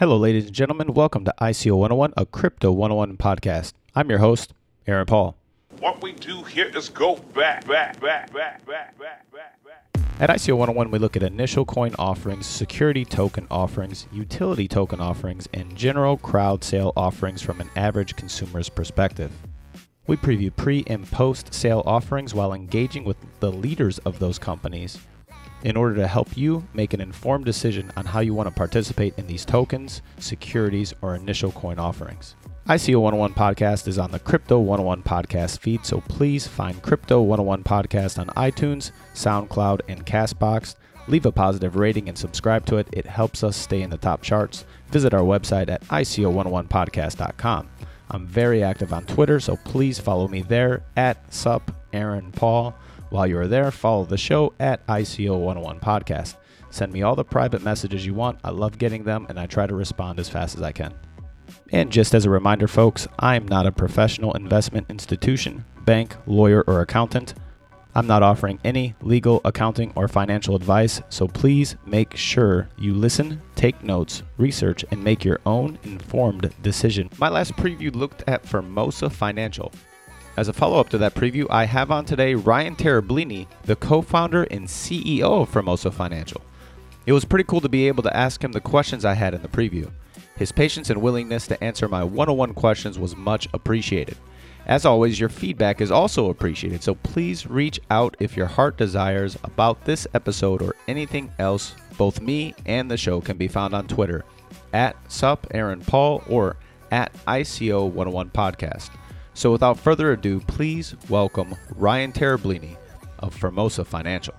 Hello, ladies and gentlemen. Welcome to ICO 101, a Crypto 101 podcast. I'm your host, Aaron Paul. What we do here is go back. At ICO 101, we look at initial coin offerings, security token offerings, utility token offerings, and general crowd sale offerings from an average consumer's perspective. We preview pre- and post-sale offerings while engaging with the leaders of those companies in order to help you make an informed decision on how you want to participate in these tokens, securities, or initial coin offerings. ICO 101 Podcast is on the Crypto 101 Podcast feed, so please find Crypto 101 Podcast on iTunes, SoundCloud, and CastBox. Leave a positive rating and subscribe to it. It helps us stay in the top charts. Visit our website at ICO101podcast.com. I'm very active on Twitter, so please follow me there at @SupAaronPaul. While you are there, follow the show at ICO 101 Podcast. Send me all the private messages you want. I love getting them, and I try to respond as fast as I can. And just as a reminder, folks, I'm not a professional investment institution, bank, lawyer, or accountant. I'm not offering any legal, accounting, or financial advice, so please make sure you listen, take notes, research, and make your own informed decision. My last preview looked at Formosa Financial. As a follow-up to that preview, I have on today Ryan Terablini, the co-founder and CEO of Formosa Financial. It was pretty cool to be able to ask him the questions I had in the preview. His patience and willingness to answer my one-on-one questions was much appreciated. As always, your feedback is also appreciated, so please reach out if your heart desires about this episode or anything else. Both me and the show can be found on Twitter at @SupAaronPaul or at ICO101 Podcast. So without further ado, please welcome Ryan Terablini of Formosa Financial.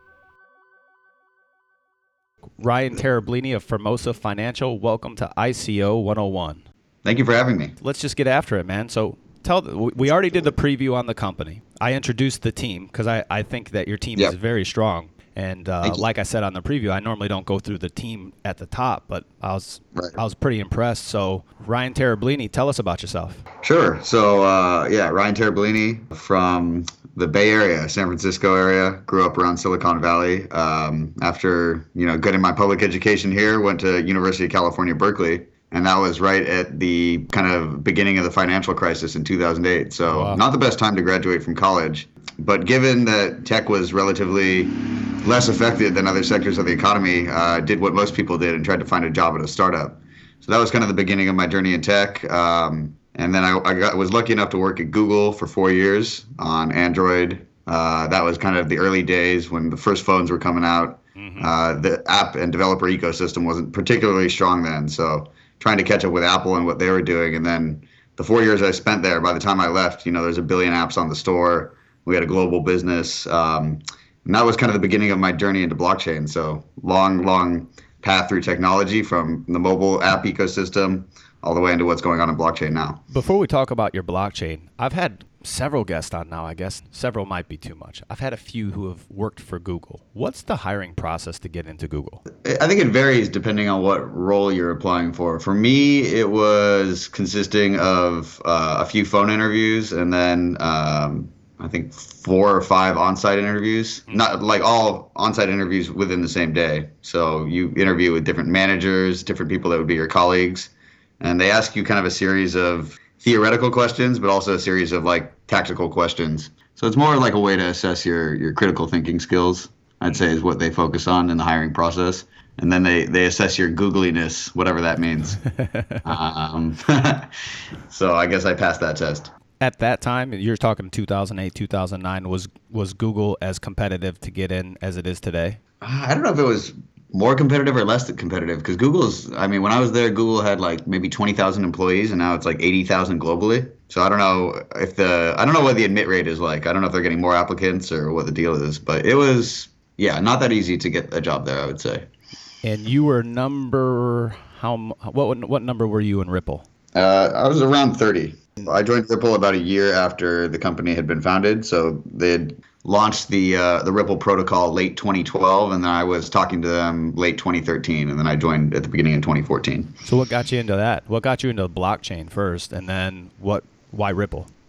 Ryan Terablini of Formosa Financial, welcome to ICO 101. Thank you for having me. Let's just get after it, man. So we already did the preview on the company. I introduced the team because I think that your team is very strong. And like I said on the preview, I normally don't go through the team at the top, but I was pretty impressed. So Ryan Terablini, tell us about yourself. Sure. So Ryan Terablini from the Bay Area, San Francisco area. Grew up around Silicon Valley. After getting my public education here, went to University of California, Berkeley. And that was right at the kind of beginning of the financial crisis in 2008. So Not the best time to graduate from college. But given that tech was relatively less affected than other sectors of the economy, did what most people did and tried to find a job at a startup. So that was kind of the beginning of my journey in tech. And then I was lucky enough to work at Google for 4 years on Android. That was kind of the early days when the first phones were coming out. The app and developer ecosystem wasn't particularly strong then. So trying to catch up with Apple and what they were doing. And then the 4 years I spent there, by the time I left, there's 1 billion apps on the store. We had a global business. And that was kind of the beginning of my journey into blockchain. So long path through technology from the mobile app ecosystem all the way into what's going on in blockchain now. Before we talk about your blockchain, I've had several guests on now, I guess. Several might be too much. I've had a few who have worked for Google. What's the hiring process to get into Google? I think it varies depending on what role you're applying for. For me, it was consisting of a few phone interviews and then I think 4 or 5 on-site interviews. Not like all on-site interviews within the same day. So you interview with different managers, different people that would be your colleagues. And they ask you kind of a series of theoretical questions, but also a series of tactical questions. So it's more like a way to assess your critical thinking skills, I'd say, is what they focus on in the hiring process. And then they assess your Googliness, whatever that means. So I guess I passed that test. At that time, you're talking 2008, 2009, was Google as competitive to get in as it is today? I don't know if it was more competitive or less competitive, because when I was there, Google had maybe 20,000 employees, and now it's 80,000 globally. So I don't know what the admit rate is like. I don't know if they're getting more applicants or what the deal is, but it was, not that easy to get a job there, I would say. And you were what number were you in Ripple? I was around 30. I joined Ripple about a year after the company had been founded. So they had launched the Ripple protocol late 2012, and then I was talking to them late 2013, and then I joined at the beginning of 2014. So what got you into that? What got you into blockchain first, and then why Ripple?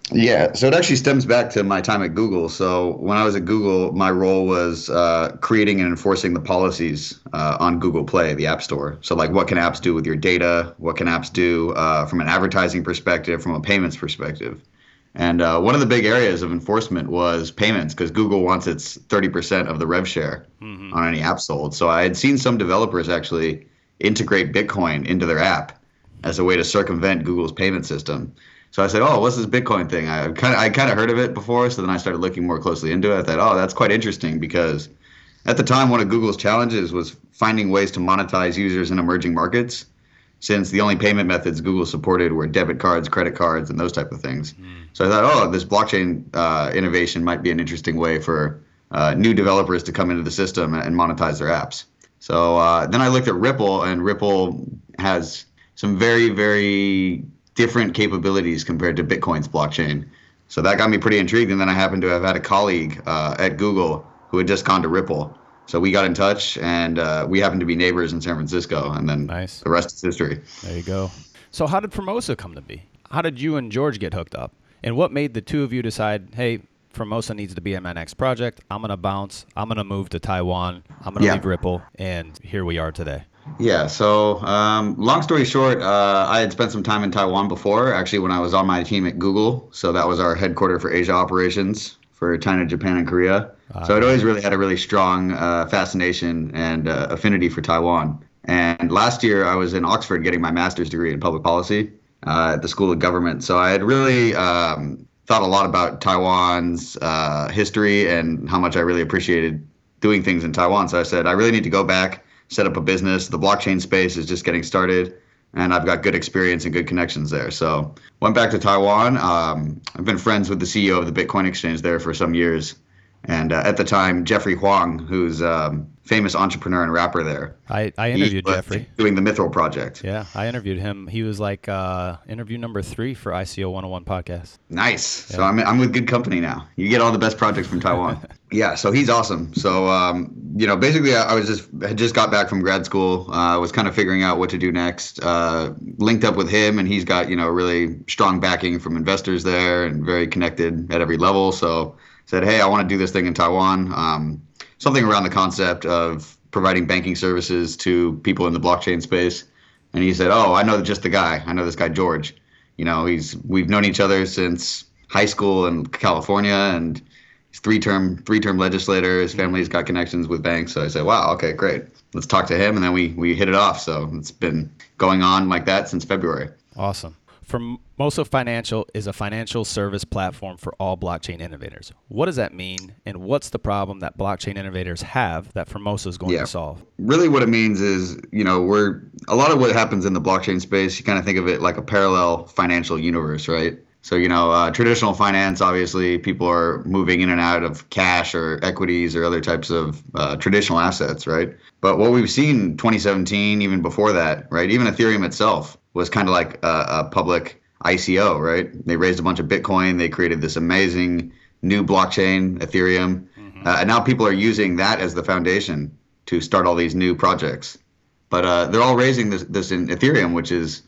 Yeah, so it actually stems back to my time at Google. So when I was at Google, my role was creating and enforcing the policies on Google Play, the App Store. So like, what can apps do with your data? What can apps do from an advertising perspective, from a payments perspective? And one of the big areas of enforcement was payments, because Google wants its 30% of the rev share on any app sold. So I had seen some developers actually integrate Bitcoin into their app as a way to circumvent Google's payment system. So I said, "Oh, what's this Bitcoin thing?" I kind of heard of it before, so then I started looking more closely into it. I thought, "Oh, that's quite interesting," because at the time, one of Google's challenges was finding ways to monetize users in emerging markets, since the only payment methods Google supported were debit cards, credit cards, and those type of things. So I thought, "Oh, this blockchain innovation might be an interesting way for new developers to come into the system and monetize their apps." So then I looked at Ripple, and Ripple has some very, very different capabilities compared to Bitcoin's blockchain. So that got me pretty intrigued. And then I happened to have had a colleague at Google who had just gone to Ripple. So we got in touch, and we happened to be neighbors in San Francisco. And then Nice. the rest is history. There you go. So how did Formosa come to be? How did you and George get hooked up? And what made the two of you decide, hey, Formosa needs to be in my next project. I'm going to bounce. I'm going to move to Taiwan. I'm going to leave Ripple. And here we are today. Yeah, so long story short, I had spent some time in Taiwan before, actually, when I was on my team at Google. So that was our headquarter for Asia operations for China, Japan, and Korea. So I'd always really had a really strong fascination and affinity for Taiwan. And last year, I was in Oxford getting my master's degree in public policy at the School of Government. So I had really thought a lot about Taiwan's history and how much I really appreciated doing things in Taiwan. So I said, I really need to go back, set up a business. The blockchain space is just getting started, and I've got good experience and good connections there. So went back to Taiwan. I've been friends with the CEO of the Bitcoin exchange there for some years. And at the time, Jeffrey Huang, who's famous entrepreneur and rapper there. I interviewed Jeffrey. Doing the Mithril project. Yeah, I interviewed him. He was like interview number 3 for ICO 101 podcast. Nice. Yeah. So I'm with good company now. You get all the best projects from Taiwan. Yeah, so he's awesome. So basically, had just got back from grad school. Was kind of figuring out what to do next. Linked up with him, and he's got really strong backing from investors there, and very connected at every level. So said, hey, I want to do this thing in Taiwan. Something around the concept of providing banking services to people in the blockchain space. And he said, oh, I know just the guy. I know this guy, George. We've known each other since high school in California, and he's three-term legislator. His family's got connections with banks. So I said, wow, okay, great. Let's talk to him. And then we hit it off. So it's been going on like that since February. Awesome. Formosa Financial is a financial service platform for all blockchain innovators. What does that mean, and what's the problem that blockchain innovators have that Formosa is going to solve? Really what it means is, we're a lot of what happens in the blockchain space, you kind of think of it like a parallel financial universe, right? So, traditional finance, obviously, people are moving in and out of cash or equities or other types of traditional assets, right? But what we've seen 2017, even before that, right? Even Ethereum itself was kind of like a public ICO, right? They raised a bunch of Bitcoin. They created this amazing new blockchain, Ethereum. And now people are using that as the foundation to start all these new projects. But they're all raising this in Ethereum, which is,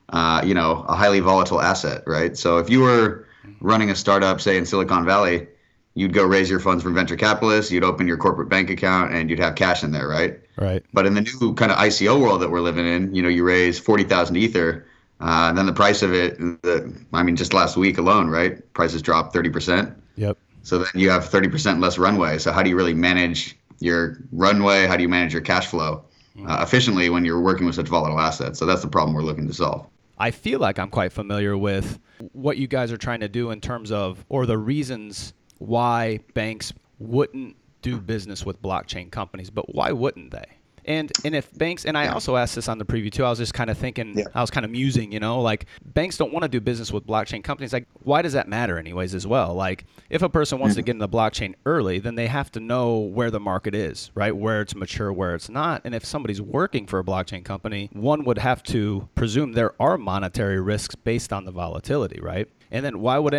a highly volatile asset, right? So if you were running a startup, say in Silicon Valley, you'd go raise your funds from venture capitalists, you'd open your corporate bank account, and you'd have cash in there, right? Right. But in the new kind of ICO world that we're living in, you raise 40,000 Ether, and then the price of it, just last week alone, right? Prices dropped 30%. Yep. So then you have 30% less runway. So how do you really manage your runway? How do you manage your cash flow efficiently when you're working with such volatile assets? So that's the problem we're looking to solve. I feel like I'm quite familiar with what you guys are trying to do in terms of, or the reasons why banks wouldn't do business with blockchain companies, but why wouldn't they? And if banks, and I also asked this on the preview too, I was just kind of thinking, I was kind of musing, like banks don't want to do business with blockchain companies. Like, why does that matter anyways as well? Like, if a person wants to get in the blockchain early, then they have to know where the market is, right? Where it's mature, where it's not. And if somebody's working for a blockchain company, one would have to presume there are monetary risks based on the volatility, right? And then why would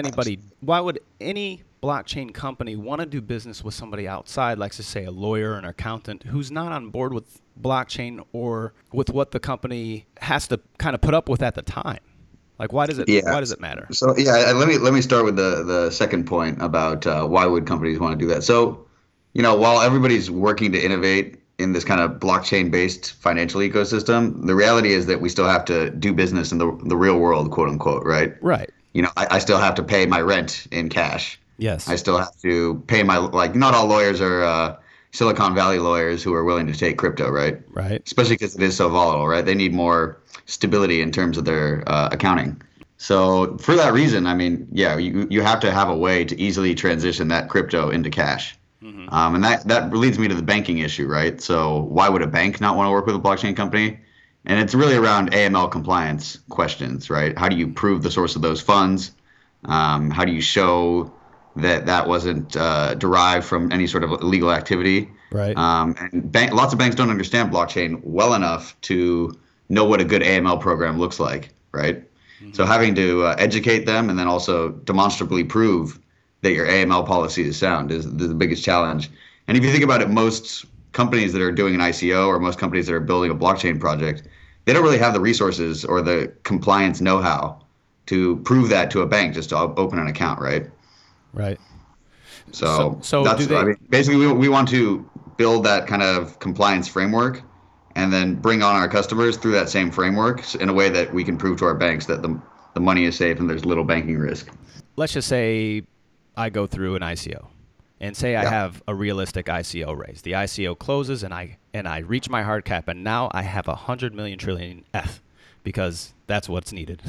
any blockchain company want to do business with somebody outside, like to say a lawyer or an accountant who's not on board with blockchain or with what the company has to kind of put up with at the time? Like, why does it Yeah. matter? So yeah, let me start with the second point about why would companies want to do that. So, while everybody's working to innovate in this kind of blockchain-based financial ecosystem, the reality is that we still have to do business in the real world, quote unquote, right? Right. I still have to pay my rent in cash. Yes. I still have to pay not all lawyers are Silicon Valley lawyers who are willing to take crypto, right? Right. Especially because it is so volatile, right? They need more stability in terms of their accounting. So for that reason, I mean, yeah, you have to have a way to easily transition that crypto into cash. And that leads me to the banking issue, right? So why would a bank not want to work with a blockchain company? And it's really around AML compliance questions, right? How do you prove the source of those funds? How do you show that wasn't derived from any sort of illegal activity? Right. And lots of banks don't understand blockchain well enough to know what a good AML program looks like, right? So having to educate them and then also demonstrably prove that your AML policy is sound is the biggest challenge. And if you think about it, most companies that are doing an ICO or most companies that are building a blockchain project, they don't really have the resources or the compliance know-how to prove that to a bank just to open an account, right? Right. So do they? I mean, basically, we want to build that kind of compliance framework and then bring on our customers through that same framework in a way that we can prove to our banks that the money is safe and there's little banking risk. Let's just say I go through an ICO and say I have a realistic ICO raise. The ICO closes and I reach my hard cap, and now I have 100 million trillion F because that's what's needed.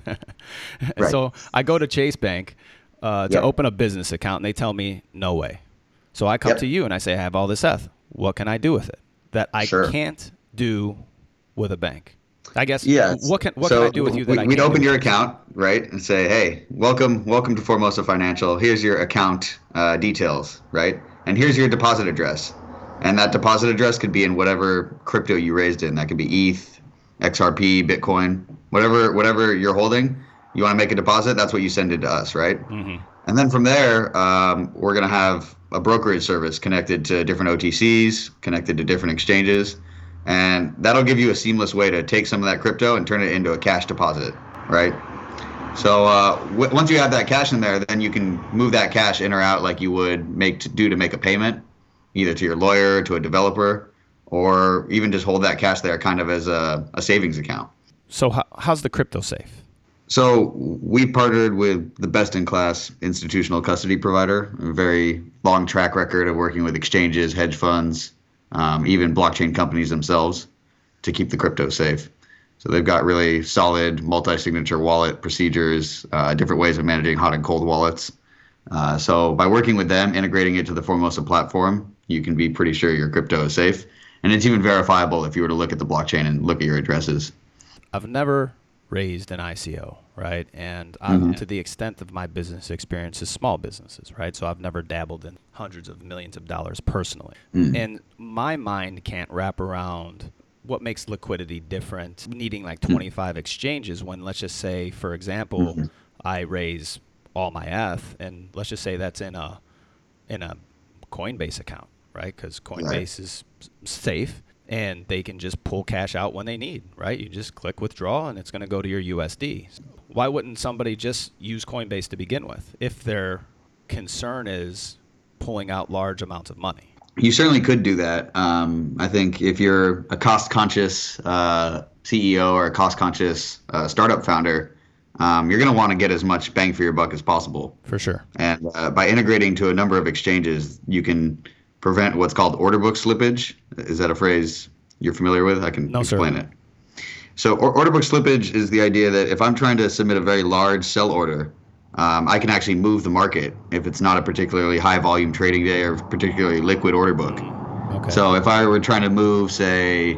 Right. So I go to Chase Bank to open a business account, and they tell me no way. So I come to you and I say I have all this F. What can I do with it that I can't do with a bank? I guess. Yeah. What can I do with you that I can't? We'd open your account, right, and say, hey, welcome to Formosa Financial. Here's your account details, right, and here's your deposit address, and that deposit address could be in whatever crypto you raised in. That could be ETH, XRP, Bitcoin, whatever you're holding. You want to make a deposit? That's what you send it to us, right? Mm-hmm. And then from there, we're gonna have a brokerage service connected to different OTCs, connected to different exchanges. And that'll give you a seamless way to take some of that crypto and turn it into a cash deposit, right? So once you have that cash in there, then you can move that cash in or out like you would make a payment, either to your lawyer, to a developer, or even just hold that cash there kind of as a savings account. So how's the crypto safe? So we partnered with the best-in-class institutional custody provider, a very long track record of working with exchanges, hedge funds, even blockchain companies themselves to keep the crypto safe. So they've got really solid multi-signature wallet procedures, different ways of managing hot and cold wallets. So by working with them, integrating it to the Formosa platform, you can be pretty sure your crypto is safe. And it's even verifiable if you were to look at the blockchain and look at your addresses. I've never raised an ICO, right? And to the extent of my business experience is small businesses, right? So I've never dabbled in hundreds of millions of dollars personally. And my mind can't wrap around what makes liquidity different, needing like 25 exchanges when, let's just say, for example, I raise all my ETH, and let's just say that's in a Coinbase account, right? Because Coinbase is safe. And they can just pull cash out when they need, right? You just click withdraw, and it's going to go to your USD. Why wouldn't somebody just use Coinbase to begin with if their concern is pulling out large amounts of money? You certainly could do that. I think if you're a cost-conscious CEO or a cost-conscious startup founder, you're going to want to get as much bang for your buck as possible. For sure. And by integrating to a number of exchanges, you can prevent what's called order book slippage. Is that a phrase you're familiar with? I can explain it. So order book slippage is the idea that if I'm trying to submit a very large sell order, I can actually move the market if it's not a particularly high volume trading day or particularly liquid order book. Okay. So if I were trying to move, say,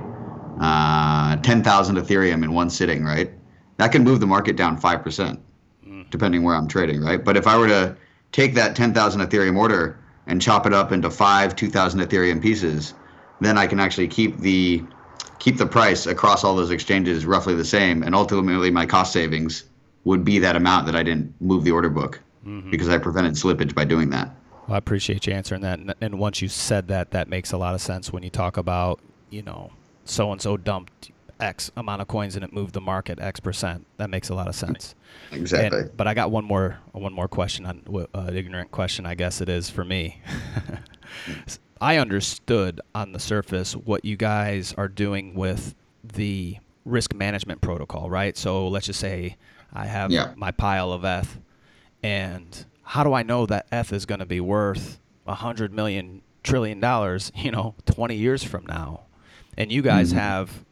10,000 Ethereum in one sitting, right? That can move the market down 5%, depending where I'm trading, right? But if I were to take that 10,000 Ethereum order and chop it up into 5 2,000 Ethereum pieces, then I can actually keep the price across all those exchanges roughly the same, and ultimately my cost savings would be that amount that I didn't move the order book because I prevented slippage by doing that. Well, I appreciate you answering that, and once you said that, that makes a lot of sense when you talk about, so-and-so dumped X amount of coins and it moved the market X%. That makes a lot of sense. Exactly. But I got one more question on ignorant question, I guess it is for me. I understood on the surface what you guys are doing with the risk management protocol, right? So let's just say I have my pile of ETH, and how do I know that ETH is going to be worth $100 million trillion, 20 years from now? And you guys have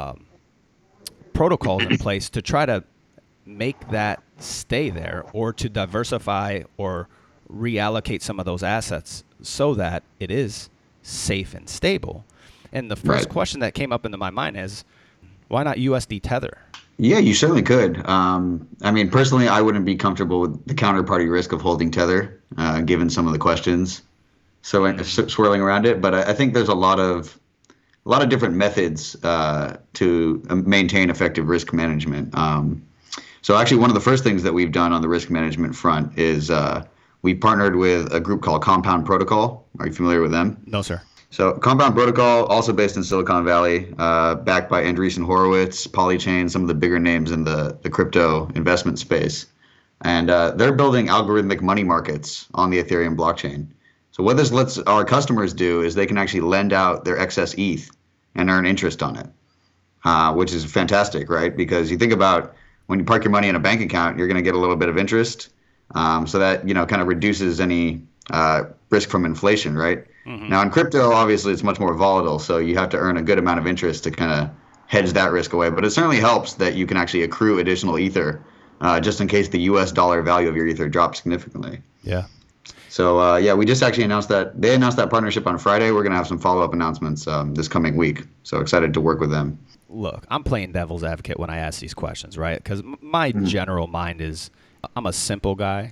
protocols in place to try to make that stay there, or to diversify or reallocate some of those assets so that it is safe and stable. And the first question that came up into my mind is, why not USD Tether? Yeah, you certainly could. I mean, personally, I wouldn't be comfortable with the counterparty risk of holding Tether, given some of the questions swirling around it. But I think there's a lot of different methods to maintain effective risk management. So actually, one of the first things that we've done on the risk management front is we partnered with a group called Compound Protocol. Are you familiar with them? No, sir. So Compound Protocol, also based in Silicon Valley, backed by Andreessen Horowitz, Polychain, some of the bigger names in the crypto investment space. And they're building algorithmic money markets on the Ethereum blockchain. So what this lets our customers do is they can actually lend out their excess ETH and earn interest on it, which is fantastic, right? Because you think about when you park your money in a bank account, you're going to get a little bit of interest. So that, kind of reduces any risk from inflation, right? Now in crypto, obviously it's much more volatile, so you have to earn a good amount of interest to kind of hedge that risk away. But it certainly helps that you can actually accrue additional Ether, just in case the US dollar value of your Ether drops significantly. Yeah. So we just actually announced that. They announced that partnership on Friday. We're going to have some follow-up announcements this coming week. So excited to work with them. Look, I'm playing devil's advocate when I ask these questions, right? Because my general mind is, I'm a simple guy.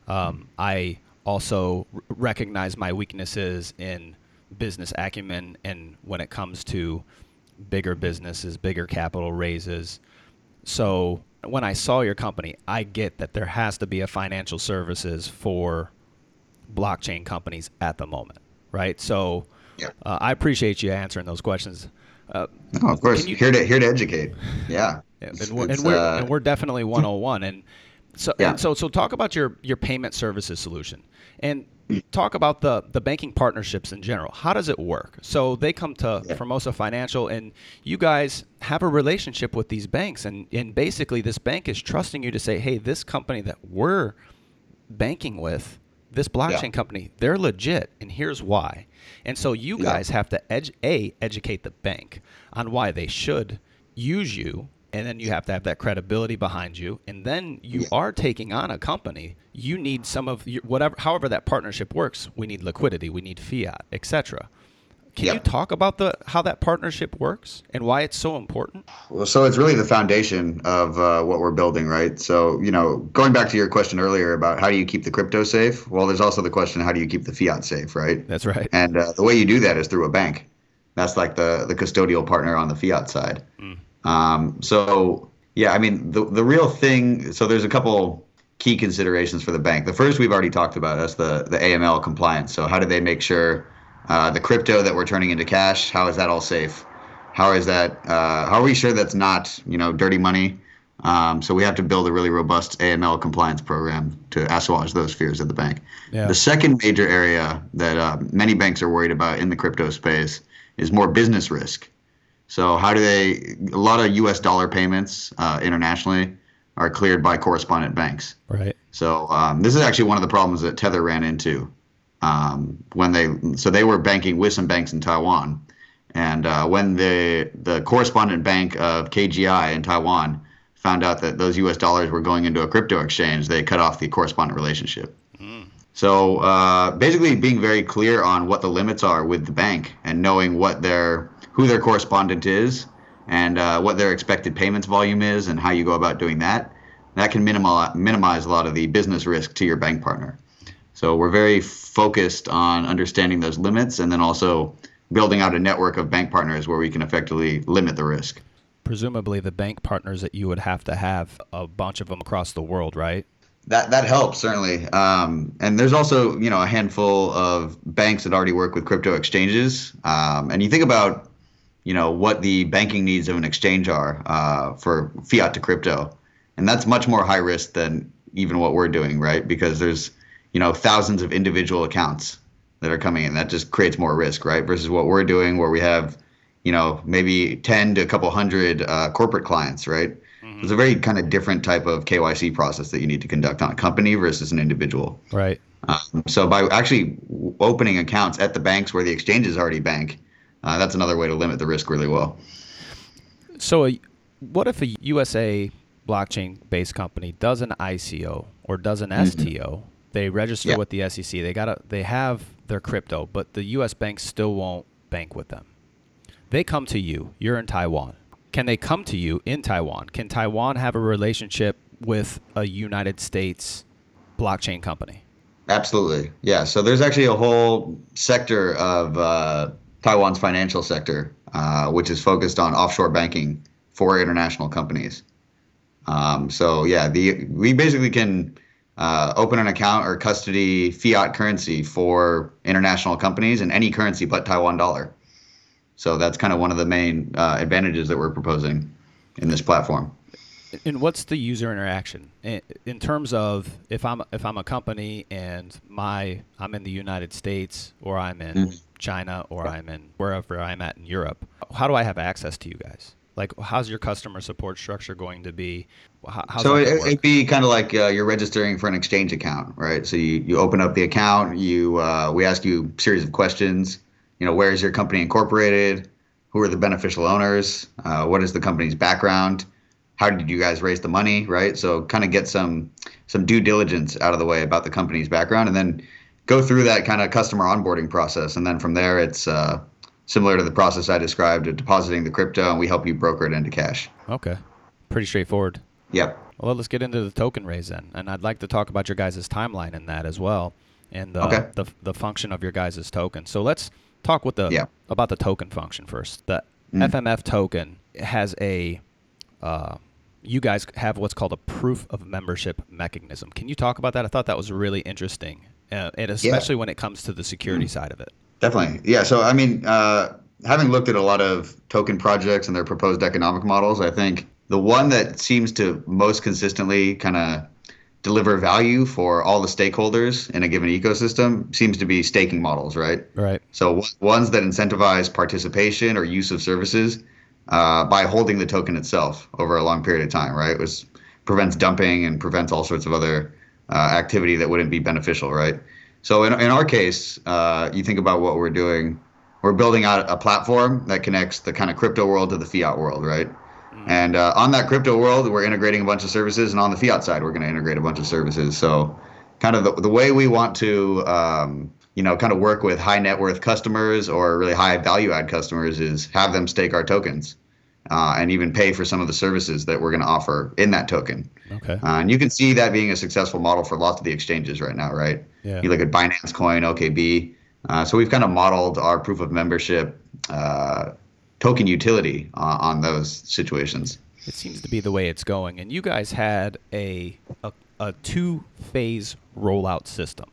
I also recognize my weaknesses in business acumen, and when it comes to bigger businesses, bigger capital raises. So when I saw your company, I get that there has to be a financial services for blockchain companies at the moment, right? So I appreciate you answering those questions. No, of course. Here to educate. Yeah. And we're definitely 101. And so talk about your payment services solution, and talk about the banking partnerships in general. How does it work? So they come to Formosa Financial, and you guys have a relationship with these banks, and basically this bank is trusting you to say, hey, this company that we're banking with, this blockchain company, they're legit, and here's why. And so you guys have to educate the bank on why they should use you, and then you have to have that credibility behind you, and then you are taking on a company. You need some of your, however that partnership works. We need liquidity, we need fiat, etc. Can you talk about how that partnership works and why it's so important? Well, so it's really the foundation of what we're building, right? So, going back to your question earlier about how do you keep the crypto safe? Well, there's also the question, how do you keep the fiat safe, right? That's right. And the way you do that is through a bank. That's like the custodial partner on the fiat side. The real thing, so there's a couple key considerations for the bank. The first we've already talked about, that's the AML compliance. So how do they make sure the crypto that we're turning into cash, how is that all safe? How is that? How are we sure that's not, dirty money? So we have to build a really robust AML compliance program to assuage those fears at the bank. Yeah. The second major area that many banks are worried about in the crypto space is more business risk. So a lot of US dollar payments internationally are cleared by correspondent banks. Right. So this is actually one of the problems that Tether ran into. They were banking with some banks in Taiwan, and when the correspondent bank of KGI in Taiwan found out that those U.S. dollars were going into a crypto exchange, they cut off the correspondent relationship. So basically, being very clear on what the limits are with the bank and knowing who their correspondent is and what their expected payments volume is and how you go about doing that can minimize a lot of the business risk to your bank partner. So we're very focused on understanding those limits and then also building out a network of bank partners where we can effectively limit the risk. Presumably the bank partners that you would have to have a bunch of them across the world, right? That helps, certainly. And there's also, a handful of banks that already work with crypto exchanges. And you think about, what the banking needs of an exchange are for fiat to crypto. And that's much more high risk than even what we're doing, right? Because there's, thousands of individual accounts that are coming in. That just creates more risk, right? Versus what we're doing where we have, maybe 10 to a couple hundred corporate clients, right? Mm-hmm. It's a very kind of different type of KYC process that you need to conduct on a company versus an individual. Right. So by actually opening accounts at the banks where the exchanges already bank, that's another way to limit the risk really well. So what if a USA blockchain-based company does an ICO or does an STO? They register with the SEC. They have their crypto, but the U.S. banks still won't bank with them. They come to you. You're in Taiwan. Can they come to you in Taiwan? Can Taiwan have a relationship with a United States blockchain company? Absolutely. Yeah. So there's actually a whole sector of Taiwan's financial sector, which is focused on offshore banking for international companies. We basically can open an account or custody fiat currency for international companies in any currency but Taiwan dollar. So that's kind of one of the main advantages that we're proposing in this platform. And what's the user interaction in terms of if I'm a company and I'm in the United States or I'm in China or I'm in wherever I'm at in Europe? How do I have access to you guys? Like, how's your customer support structure going to be? It'd be kind of like you're registering for an exchange account, right? So you open up the account, we ask you a series of questions. Where is your company incorporated? Who are the beneficial owners? What is the company's background? How did you guys raise the money, right? So kind of get some due diligence out of the way about the company's background, and then go through that kind of customer onboarding process. And then from there, it's similar to the process I described of depositing the crypto, and we help you broker it into cash. Okay. Pretty straightforward. Yep. Well, let's get into the token raise then. And I'd like to talk about your guys' timeline in that as well, and the function of your guys' token. So let's talk about the token function first. The FMF token has you guys have what's called a proof of membership mechanism. Can you talk about that? I thought that was really interesting, and especially when it comes to the security side of it. Definitely. Yeah. So, I mean, having looked at a lot of token projects and their proposed economic models, I think the one that seems to most consistently kind of deliver value for all the stakeholders in a given ecosystem seems to be staking models, right? Right. So ones that incentivize participation or use of services by holding the token itself over a long period of time, right? Which prevents dumping and prevents all sorts of other activity that wouldn't be beneficial, right? So in our case, you think about what we're doing, we're building out a platform that connects the kind of crypto world to the fiat world, right? And on that crypto world, we're integrating a bunch of services, and on the fiat side, we're going to integrate a bunch of services. So kind of the way we want to, kind of work with high net worth customers or really high value add customers is have them stake our tokens and even pay for some of the services that we're going to offer in that token. Okay. And you can see that being a successful model for lots of the exchanges right now, right? Yeah. You look at Binance Coin, OKB. So we've kind of modeled our proof of membership token utility on those situations. It seems to be the way it's going. And you guys had a two-phase rollout system.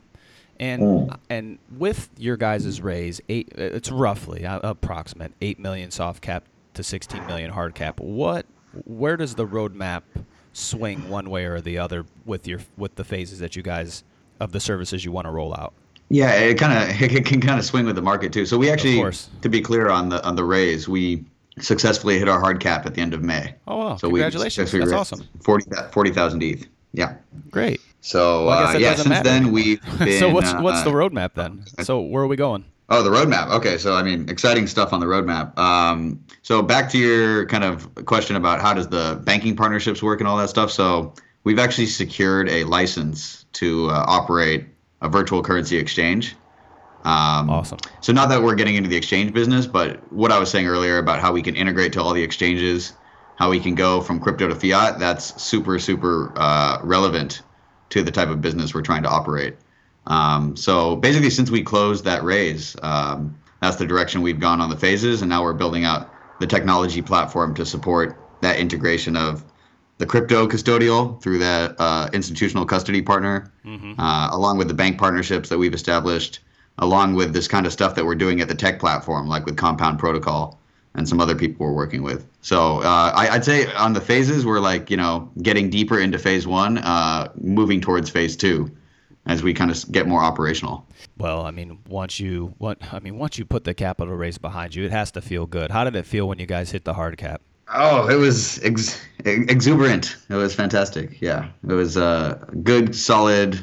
And with your guys' raise, it's roughly approximate 8 million soft cap to 16 million hard cap. Where does the roadmap swing one way or the other with the phases that you guys of the services you want to roll out? Yeah, it can kind of swing with the market too. So we actually, to be clear on the raise, we successfully hit our hard cap at the end of May. Oh wow! So congratulations, that's awesome. 40,000 ETH. Yeah. Great. So since then we've been. So what's the roadmap then? So where are we going? Oh, the roadmap. Okay, so I mean, exciting stuff on the roadmap. So back to your kind of question about how does the banking partnerships work and all that stuff. So we've actually secured a license to operate a virtual currency exchange. Awesome. So not that we're getting into the exchange business, but what I was saying earlier about how we can integrate to all the exchanges, how we can go from crypto to fiat, that's super, super relevant to the type of business we're trying to operate. So basically, since we closed that raise, that's the direction we've gone on the phases, and now we're building out the technology platform to support that integration of the crypto custodial through that institutional custody partner, along with the bank partnerships that we've established, along with this kind of stuff that we're doing at the tech platform, like with Compound Protocol, and some other people we're working with. So I'd say on the phases, we're like, getting deeper into phase 1, moving towards phase 2 as we kind of get more operational. Well, I mean, once you put the capital raise behind you, it has to feel good. How did it feel when you guys hit the hard cap? Oh, it was exuberant. It was fantastic. Yeah, it was a good, solid,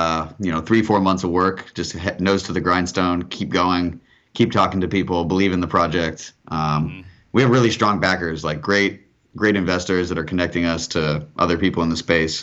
3-4 months of work. Just nose to the grindstone. Keep going. Keep talking to people. Believe in the project. We have really strong backers, like great investors that are connecting us to other people in the space.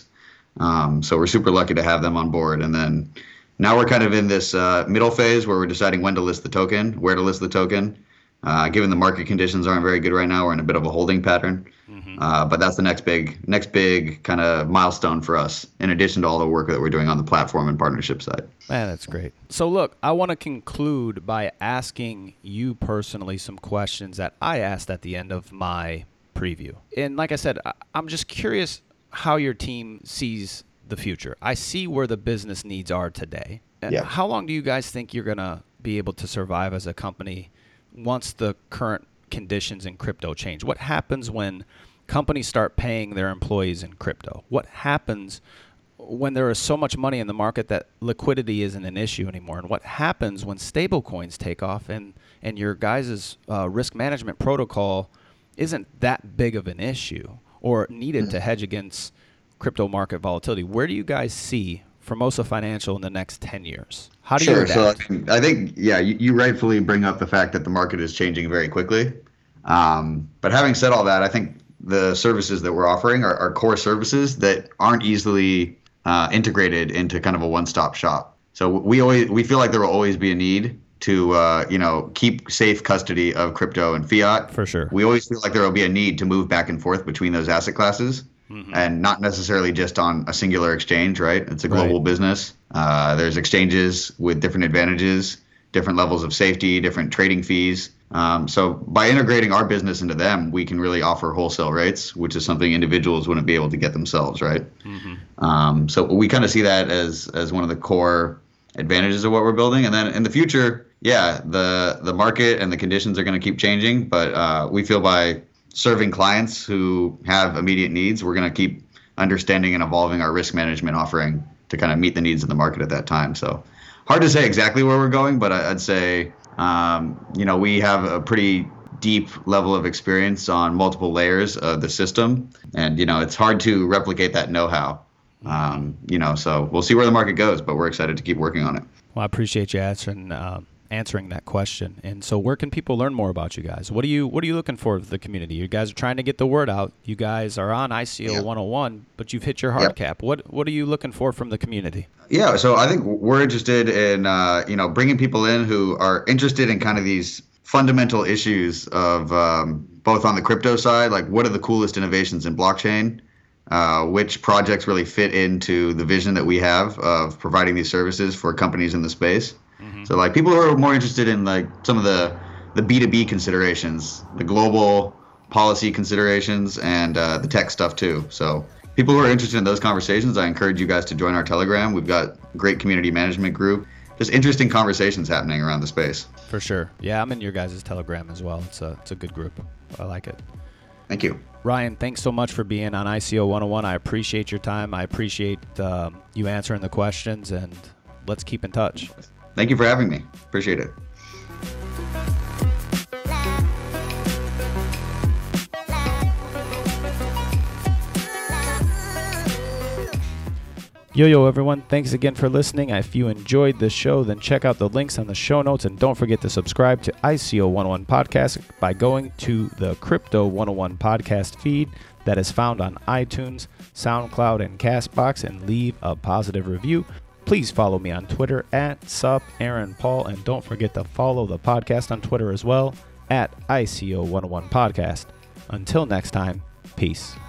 So we're super lucky to have them on board. And then now we're kind of in this middle phase where we're deciding when to list the token, where to list the token. Given the market conditions aren't very good right now, we're in a bit of a holding pattern. But that's the next big kind of milestone for us, in addition to all the work that we're doing on the platform and partnership side. Man, that's great. So look, I want to conclude by asking you personally some questions that I asked at the end of my preview. And like I said, I'm just curious how your team sees the future. I see where the business needs are today. Yeah. How long do you guys think you're going to be able to survive as a company once the current conditions in crypto change? What happens when companies start paying their employees in crypto? What happens when there is so much money in the market that liquidity isn't an issue anymore? And what happens when stable coins take off and your guys' risk management protocol isn't that big of an issue or needed to hedge against crypto market volatility? Where do you guys see Formosa Financial in the next 10 years? How do you adapt? So I think, you rightfully bring up the fact that the market is changing very quickly. But having said all that, I think the services that we're offering are core services that aren't easily integrated into kind of a one-stop shop. So we feel like there will always be a need to keep safe custody of crypto and fiat. For sure. We always feel like there will be a need to move back and forth between those asset classes. And not necessarily just on a singular exchange, right? It's a global business. There's exchanges with different advantages, different levels of safety, different trading fees. So by integrating our business into them, we can really offer wholesale rates, which is something individuals wouldn't be able to get themselves, right? So we kind of see that as one of the core advantages of what we're building. And then in the future, the market and the conditions are going to keep changing, but we feel by serving clients who have immediate needs, we're going to keep understanding and evolving our risk management offering to kind of meet the needs of the market at that time. So hard to say exactly where we're going, but I'd say, we have a pretty deep level of experience on multiple layers of the system. And, it's hard to replicate that know-how, so we'll see where the market goes, but we're excited to keep working on it. Well, I appreciate you answering that question. And so where can people learn more about you guys? What are you looking for the community? You guys are trying to get the word out. You guys are on ICO 101, but you've hit your hard cap. What are you looking for from the community? Yeah, so I think we're interested in bringing people in who are interested in kind of these fundamental issues of both on the crypto side, like what are the coolest innovations in blockchain, which projects really fit into the vision that we have of providing these services for companies in the space. So like people who are more interested in like some of the B2B considerations, the global policy considerations, and the tech stuff too. So people who are interested in those conversations, I encourage you guys to join our Telegram. We've got a great community management group. Just interesting conversations happening around the space. For sure. Yeah, I'm in your guys' Telegram as well. It's a good group. I like it. Thank you. Ryan, thanks so much for being on ICO 101. I appreciate your time. I appreciate you answering the questions, and let's keep in touch. Thank you for having me. Appreciate it. Yo, everyone. Thanks again for listening. If you enjoyed the show, then check out the links on the show notes, and don't forget to subscribe to ICO 101 Podcast by going to the Crypto 101 Podcast feed that is found on iTunes, SoundCloud, and CastBox, and leave a positive review. Please follow me on Twitter at @SupAaronPaul, and don't forget to follow the podcast on Twitter as well at ICO 101 Podcast. Until next time, peace.